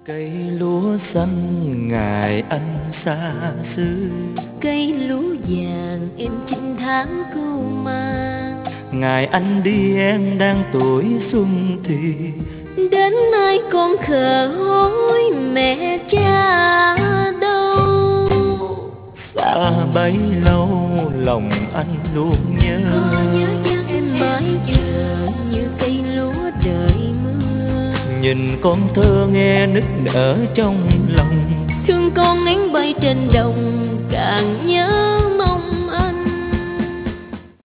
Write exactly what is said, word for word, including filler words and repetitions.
Cây lúa xanh ngày anh xa xứ, Cây lúa vàng em chín tháng cưu mang. ngày anh đi em đang tuổi xuân thì Đến nay con khờ hối mẹ cha đâu. xa bấy lâu lòng anh luôn nhớ. Có nhớ chăng em mãi chờ như cây lúa đợi mưa. Nhìn con thơ nghe nức nở trong lòng, Thương con én bay trên đồng càng nhớ